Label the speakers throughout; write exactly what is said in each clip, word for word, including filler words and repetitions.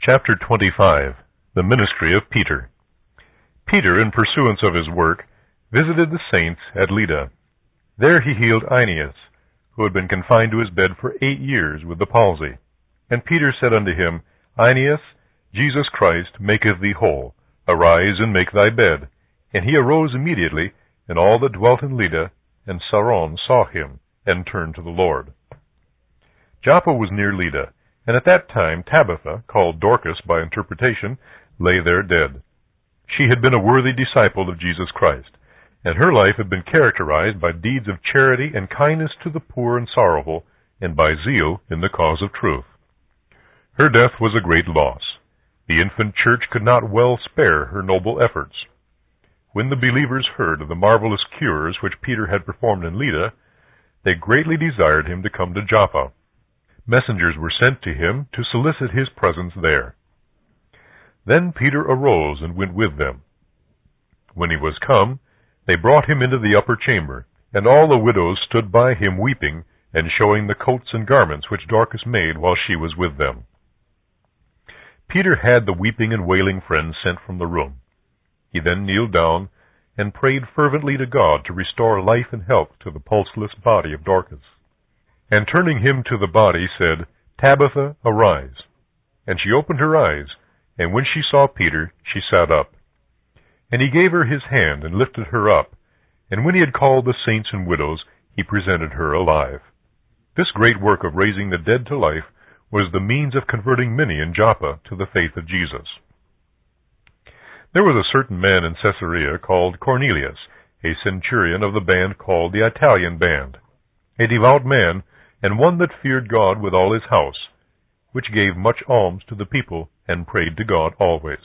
Speaker 1: Chapter twenty-five. The Ministry of Peter. Peter, in pursuance of his work, visited the saints at Lydda. There he healed Aeneas, who had been confined to his bed for eight years with the palsy. And Peter said unto him, Aeneas, Jesus Christ maketh thee whole. Arise and make thy bed. And he arose immediately, and all that dwelt in Lydda and Saron saw him, and turned to the Lord. Joppa was near Lydda, and at that time Tabitha, called Dorcas by interpretation, lay there dead. She had been a worthy disciple of Jesus Christ, and her life had been characterized by deeds of charity and kindness to the poor and sorrowful, and by zeal in the cause of truth. Her death was a great loss. The infant church could not well spare her noble efforts. When the believers heard of the marvelous cures which Peter had performed in Lydda, they greatly desired him to come to Joppa. Messengers were sent to him to solicit his presence there. Then Peter arose and went with them. When he was come, they brought him into the upper chamber, and all the widows stood by him weeping, and showing the coats and garments which Dorcas made while she was with them. Peter had the weeping and wailing friends sent from the room. He then kneeled down, and prayed fervently to God to restore life and health to the pulseless body of Dorcas. And turning him to the body, said, Tabitha, arise. And she opened her eyes, and when she saw Peter, she sat up. And he gave her his hand, and lifted her up. And when he had called the saints and widows, he presented her alive. This great work of raising the dead to life was the means of converting many in Joppa to the faith of Jesus. There was a certain man in Caesarea called Cornelius, a centurion of the band called the Italian band, a devout man, and one that feared God with all his house, which gave much alms to the people, and prayed to God always.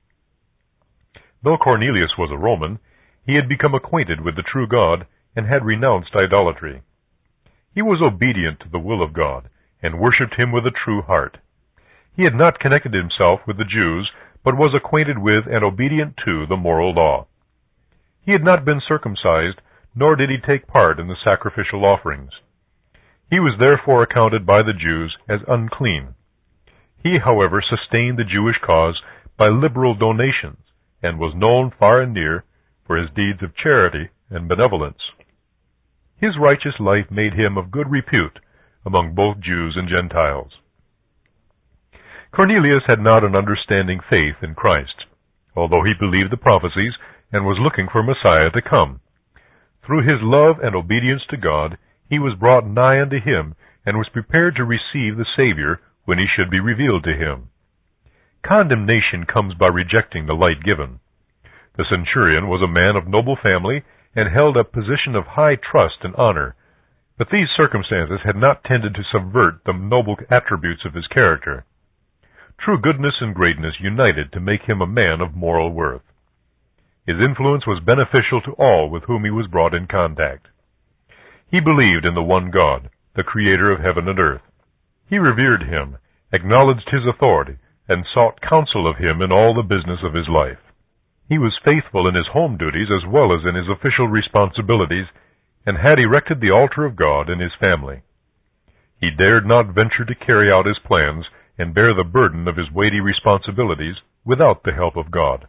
Speaker 1: Though Cornelius was a Roman, he had become acquainted with the true God, and had renounced idolatry. He was obedient to the will of God, and worshipped him with a true heart. He had not connected himself with the Jews, but was acquainted with and obedient to the moral law. He had not been circumcised, nor did he take part in the sacrificial offerings. He was therefore accounted by the Jews as unclean. He, however, sustained the Jewish cause by liberal donations, and was known far and near for his deeds of charity and benevolence. His righteous life made him of good repute among both Jews and Gentiles. Cornelius had not an understanding faith in Christ, although he believed the prophecies and was looking for Messiah to come. Through his love and obedience to God, he was brought nigh unto him, and was prepared to receive the Savior when he should be revealed to him. Condemnation comes by rejecting the light given. The centurion was a man of noble family, and held a position of high trust and honor, but these circumstances had not tended to subvert the noble attributes of his character. True goodness and greatness united to make him a man of moral worth. His influence was beneficial to all with whom he was brought in contact. He believed in the one God, the Creator of heaven and earth. He revered him, acknowledged his authority, and sought counsel of him in all the business of his life. He was faithful in his home duties as well as in his official responsibilities, and had erected the altar of God in his family. He dared not venture to carry out his plans and bear the burden of his weighty responsibilities without the help of God.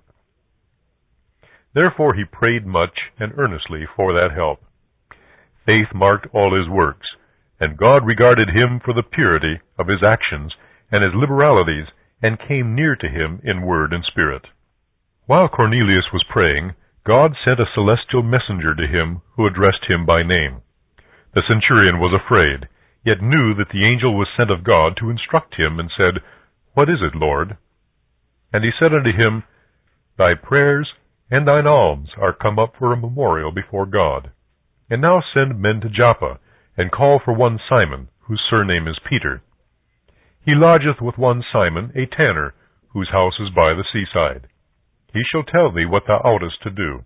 Speaker 1: Therefore he prayed much and earnestly for that help. Faith marked all his works, and God regarded him for the purity of his actions and his liberalities, and came near to him in word and spirit. While Cornelius was praying, God sent a celestial messenger to him who addressed him by name. The centurion was afraid, yet knew that the angel was sent of God to instruct him, and said, What is it, Lord? And he said unto him, Thy prayers and thine alms are come up for a memorial before God. And now send men to Joppa, and call for one Simon, whose surname is Peter. He lodgeth with one Simon, a tanner, whose house is by the seaside. He shall tell thee what thou oughtest to do.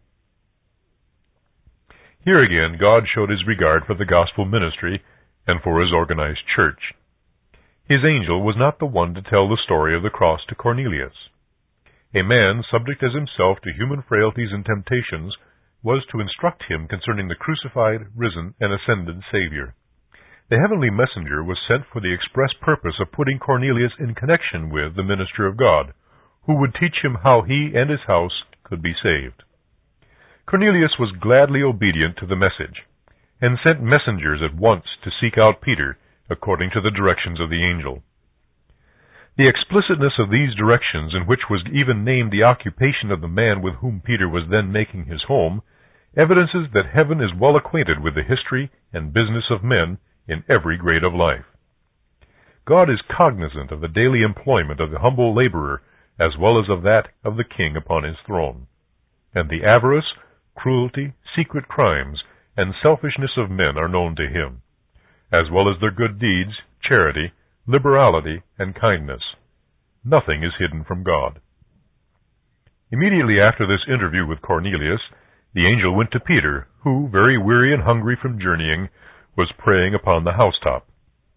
Speaker 1: Here again God showed his regard for the gospel ministry and for his organized church. His angel was not the one to tell the story of the cross to Cornelius. A man, subject as himself to human frailties and temptations, was to instruct him concerning the crucified, risen, and ascended Savior. The heavenly messenger was sent for the express purpose of putting Cornelius in connection with the minister of God, who would teach him how he and his house could be saved. Cornelius was gladly obedient to the message, and sent messengers at once to seek out Peter, according to the directions of the angel. The explicitness of these directions, in which was even named the occupation of the man with whom Peter was then making his home, evidences that heaven is well acquainted with the history and business of men in every grade of life. God is cognizant of the daily employment of the humble laborer, as well as of that of the king upon his throne. And the avarice, cruelty, secret crimes, and selfishness of men are known to him, as well as their good deeds, charity, liberality, and kindness. Nothing is hidden from God. Immediately after this interview with Cornelius, the angel went to Peter, who, very weary and hungry from journeying, was praying upon the housetop.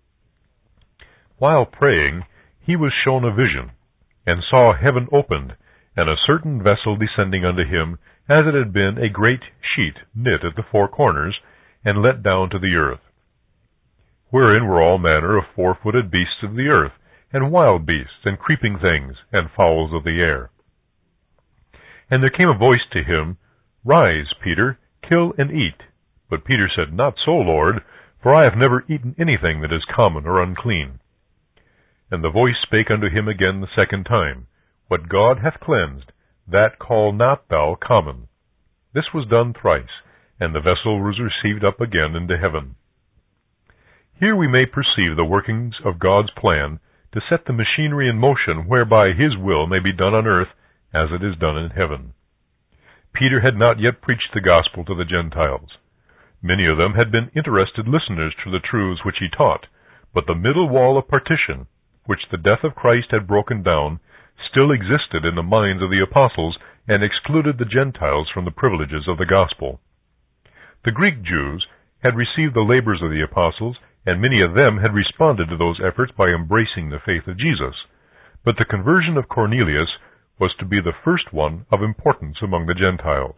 Speaker 1: While praying, he was shown a vision, and saw heaven opened, and a certain vessel descending unto him, as it had been a great sheet knit at the four corners, and let down to the earth, wherein were all manner of four-footed beasts of the earth, and wild beasts, and creeping things, and fowls of the air. And there came a voice to him, Rise, Peter, kill and eat. But Peter said, Not so, Lord, for I have never eaten anything that is common or unclean. And the voice spake unto him again the second time, What God hath cleansed, that call not thou common. This was done thrice, and the vessel was received up again into heaven. Here we may perceive the workings of God's plan to set the machinery in motion whereby His will may be done on earth as it is done in heaven. Peter had not yet preached the gospel to the Gentiles. Many of them had been interested listeners to the truths which he taught, but the middle wall of partition, which the death of Christ had broken down, still existed in the minds of the apostles and excluded the Gentiles from the privileges of the gospel. The Greek Jews had received the labors of the apostles, and many of them had responded to those efforts by embracing the faith of Jesus. But the conversion of Cornelius was to be the first one of importance among the Gentiles.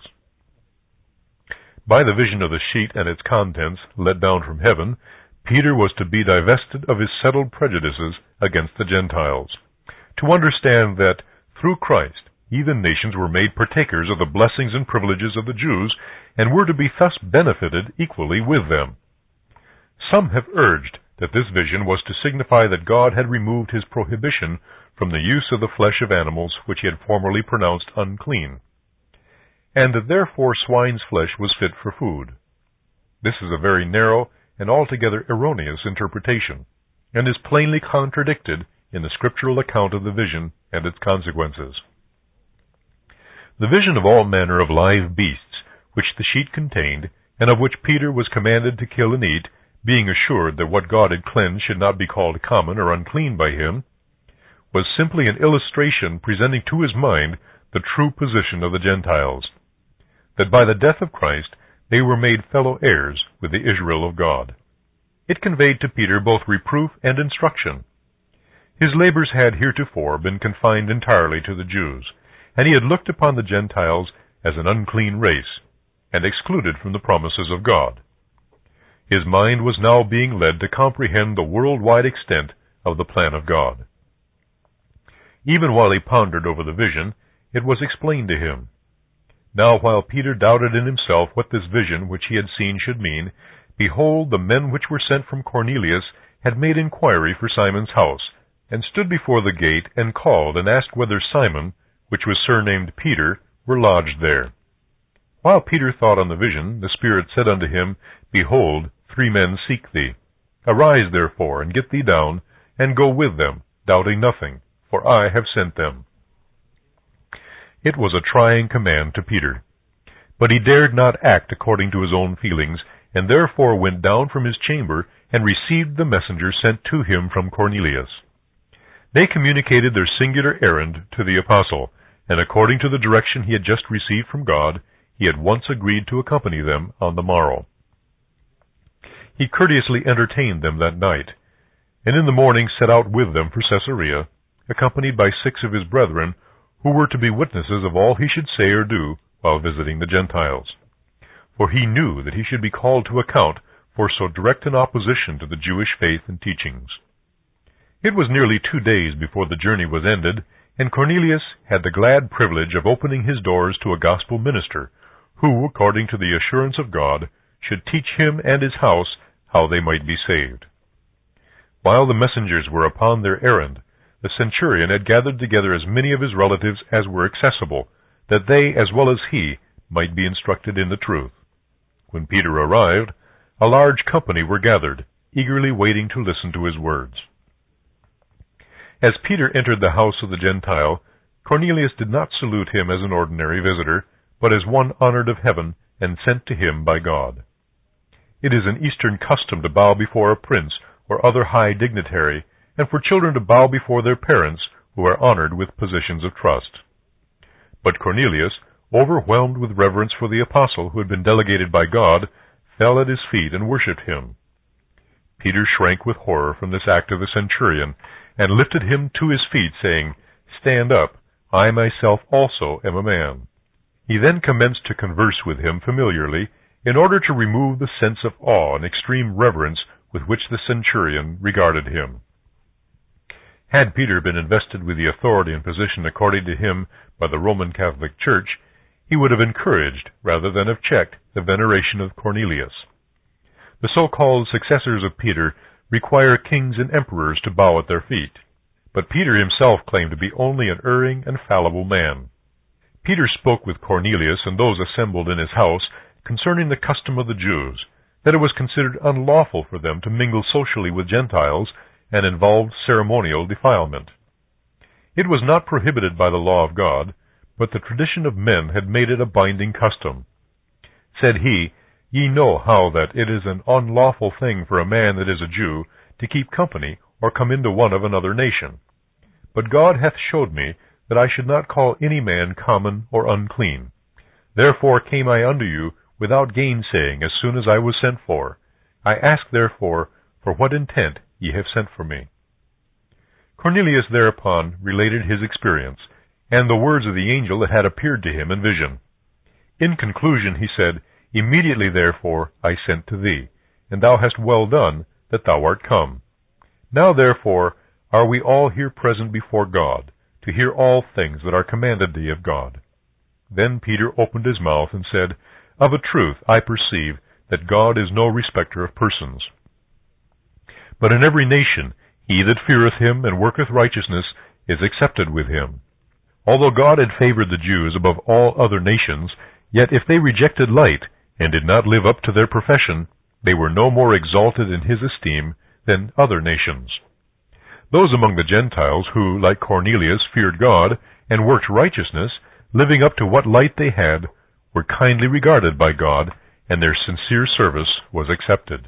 Speaker 1: By the vision of the sheet and its contents let down from heaven, Peter was to be divested of his settled prejudices against the Gentiles, to understand that, through Christ, heathen nations were made partakers of the blessings and privileges of the Jews, and were to be thus benefited equally with them. Some have urged that this vision was to signify that God had removed his prohibition from the use of the flesh of animals which he had formerly pronounced unclean, and that therefore swine's flesh was fit for food. This is a very narrow and altogether erroneous interpretation, and is plainly contradicted in the scriptural account of the vision and its consequences. The vision of all manner of live beasts, which the sheet contained, and of which Peter was commanded to kill and eat, being assured that what God had cleansed should not be called common or unclean by him, was simply an illustration presenting to his mind the true position of the Gentiles, that by the death of Christ they were made fellow heirs with the Israel of God. It conveyed to Peter both reproof and instruction. His labors had heretofore been confined entirely to the Jews, and he had looked upon the Gentiles as an unclean race, and excluded from the promises of God. His mind was now being led to comprehend the worldwide extent of the plan of God. Even while he pondered over the vision, it was explained to him. Now while Peter doubted in himself what this vision which he had seen should mean, behold, the men which were sent from Cornelius had made inquiry for Simon's house, and stood before the gate, and called, and asked whether Simon, which was surnamed Peter, were lodged there. While Peter thought on the vision, the Spirit said unto him, Behold, three men seek thee. Arise therefore, and get thee down, and go with them, doubting nothing, for I have sent them. It was a trying command to Peter, but he dared not act according to his own feelings, and therefore went down from his chamber, and received the messenger sent to him from Cornelius. They communicated their singular errand to the apostle, and according to the direction he had just received from God, he at once agreed to accompany them on the morrow. He courteously entertained them that night, and in the morning set out with them for Caesarea, accompanied by six of his brethren, who were to be witnesses of all he should say or do while visiting the Gentiles. For he knew that he should be called to account for so direct an opposition to the Jewish faith and teachings. It was nearly two days before the journey was ended, and Cornelius had the glad privilege of opening his doors to a gospel minister, who, according to the assurance of God, should teach him and his house how they might be saved. While the messengers were upon their errand, the centurion had gathered together as many of his relatives as were accessible, that they, as well as he, might be instructed in the truth. When Peter arrived, a large company were gathered, eagerly waiting to listen to his words. As Peter entered the house of the Gentile, Cornelius did not salute him as an ordinary visitor, but as one honored of heaven and sent to him by God. It is an Eastern custom to bow before a prince or other high dignitary, and for children to bow before their parents who are honored with positions of trust. But Cornelius, overwhelmed with reverence for the apostle who had been delegated by God, fell at his feet and worshipped him. Peter shrank with horror from this act of the centurion, and lifted him to his feet, saying, "Stand up, I myself also am a man." He then commenced to converse with him familiarly, in order to remove the sense of awe and extreme reverence with which the centurion regarded him. Had Peter been invested with the authority and position accorded to him by the Roman Catholic Church, he would have encouraged, rather than have checked, the veneration of Cornelius. The so-called successors of Peter require kings and emperors to bow at their feet, but Peter himself claimed to be only an erring and fallible man. Peter spoke with Cornelius and those assembled in his house concerning the custom of the Jews, that it was considered unlawful for them to mingle socially with Gentiles, and involved ceremonial defilement. It was not prohibited by the law of God, but the tradition of men had made it a binding custom. Said he, "Ye know how that it is an unlawful thing for a man that is a Jew to keep company or come into one of another nation. But God hath showed me that I should not call any man common or unclean. Therefore came I unto you without gainsaying as soon as I was sent for. I ask therefore, for what intent ye have sent for me?" Cornelius thereupon related his experience, and the words of the angel that had appeared to him in vision. In conclusion he said, "Immediately therefore I sent to thee, and thou hast well done that thou art come. Now therefore are we all here present before God, to hear all things that are commanded thee of God." Then Peter opened his mouth and said, "Of a truth I perceive that God is no respecter of persons. But in every nation he that feareth him and worketh righteousness is accepted with him. Although God had favored the Jews above all other nations, yet if they rejected light, and did not live up to their profession, they were no more exalted in his esteem than other nations. Those among the Gentiles who, like Cornelius, feared God, and worked righteousness, living up to what light they had, were kindly regarded by God, and their sincere service was accepted.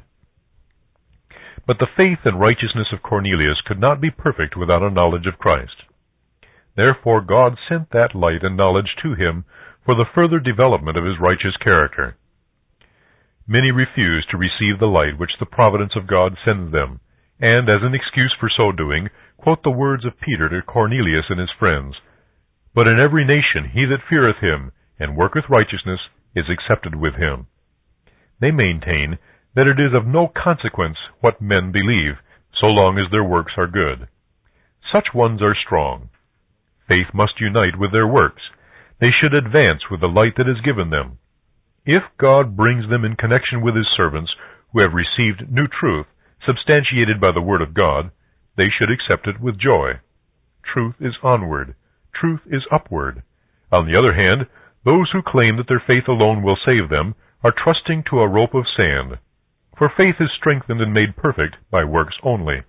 Speaker 1: But the faith and righteousness of Cornelius could not be perfect without a knowledge of Christ. Therefore God sent that light and knowledge to him for the further development of his righteous character. Many refuse to receive the light which the providence of God sends them, and, as an excuse for so doing, quote the words of Peter to Cornelius and his friends, "But in every nation he that feareth him, and worketh righteousness, is accepted with him." They maintain that it is of no consequence what men believe, so long as their works are good. Such ones are strong. Faith must unite with their works. They should advance with the light that is given them. If God brings them in connection with his servants who have received new truth, substantiated by the Word of God, they should accept it with joy. Truth is onward. Truth is upward. On the other hand, those who claim that their faith alone will save them are trusting to a rope of sand, for faith is strengthened and made perfect by works only.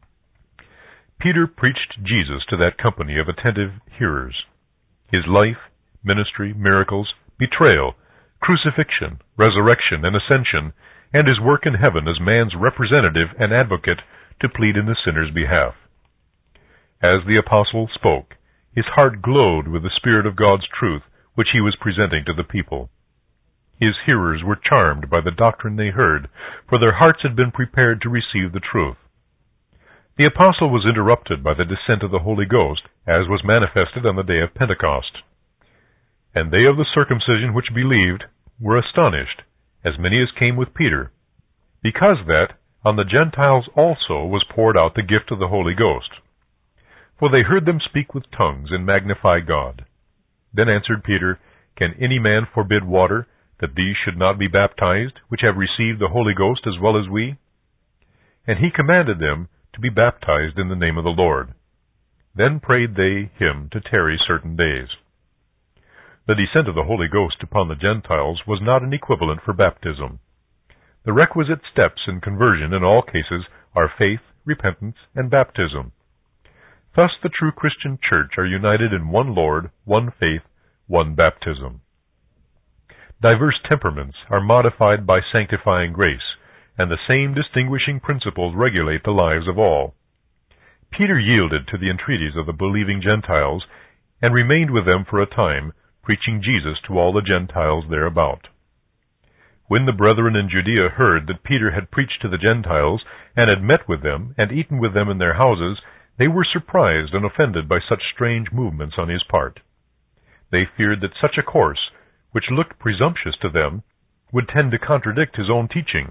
Speaker 1: Peter preached Jesus to that company of attentive hearers. His life, ministry, miracles, betrayal, crucifixion, resurrection, and ascension, and his work in heaven as man's representative and advocate to plead in the sinner's behalf. As the apostle spoke, his heart glowed with the Spirit of God's truth which he was presenting to the people. His hearers were charmed by the doctrine they heard, for their hearts had been prepared to receive the truth. The apostle was interrupted by the descent of the Holy Ghost, as was manifested on the day of Pentecost. And they of the circumcision which believed were astonished, as many as came with Peter. because that on the Gentiles also was poured out the gift of the Holy Ghost. For they heard them speak with tongues and magnify God. Then answered Peter, Can any man forbid water, that these should not be baptized, which have received the Holy Ghost as well as we? And he commanded them to be baptized in the name of the Lord. Then prayed they him to tarry certain days. The descent of the Holy Ghost upon the Gentiles was not an equivalent for baptism. The requisite steps in conversion in all cases are faith, repentance, and baptism. Thus the true Christian Church are united in one Lord, one faith, one baptism. Diverse temperaments are modified by sanctifying grace, and the same distinguishing principles regulate the lives of all. Peter yielded to the entreaties of the believing Gentiles, and remained with them for a time, preaching Jesus to all the Gentiles thereabout. When the brethren in Judea heard that Peter had preached to the Gentiles, and had met with them, and eaten with them in their houses, they were surprised and offended by such strange movements on his part. They feared that such a course, which looked presumptuous to them, would tend to contradict his own teachings.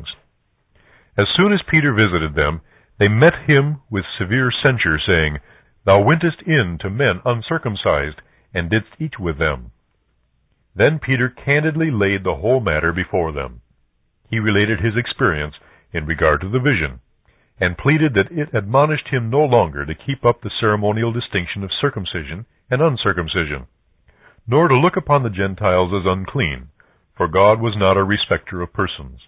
Speaker 1: As soon as Peter visited them, they met him with severe censure, saying, Thou wentest in to men uncircumcised, and didst eat with them. Then Peter candidly laid the whole matter before them. He related his experience in regard to the vision, and pleaded that it admonished him no longer to keep up the ceremonial distinction of circumcision and uncircumcision, nor to look upon the Gentiles as unclean, for God was not a respecter of persons.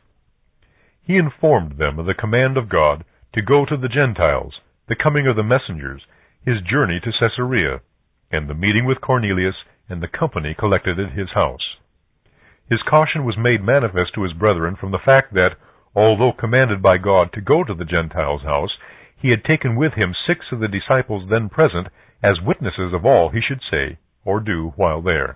Speaker 1: He informed them of the command of God to go to the Gentiles, the coming of the messengers, his journey to Caesarea, and the meeting with Cornelius and the company collected at his house. His caution was made manifest to his brethren from the fact that, although commanded by God to go to the Gentiles' house, he had taken with him six of the disciples then present as witnesses of all he should say or do while there.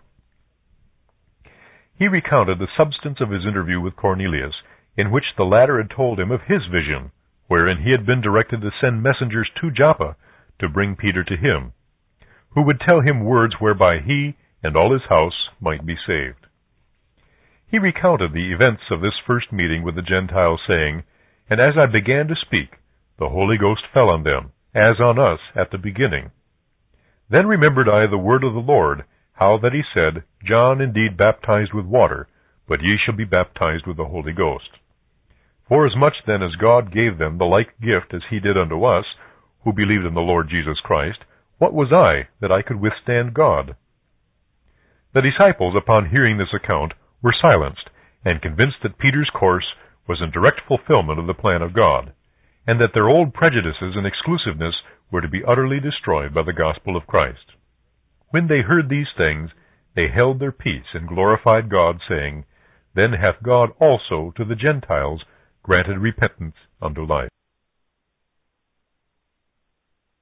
Speaker 1: He recounted the substance of his interview with Cornelius, in which the latter had told him of his vision, wherein he had been directed to send messengers to Joppa to bring Peter to him, who would tell him words whereby he and all his house might be saved. He recounted the events of this first meeting with the Gentiles, saying, And as I began to speak, the Holy Ghost fell on them, as on us at the beginning. Then remembered I the word of the Lord, how that he said, John indeed baptized with water, but ye shall be baptized with the Holy Ghost. Forasmuch then as God gave them the like gift as he did unto us, who believed in the Lord Jesus Christ, what was I that I could withstand God? The disciples, upon hearing this account, were silenced, and convinced that Peter's course was in direct fulfillment of the plan of God, and that their old prejudices and exclusiveness were to be utterly destroyed by the gospel of Christ. When they heard these things, they held their peace and glorified God, saying, Then hath God also to the Gentiles granted repentance unto life.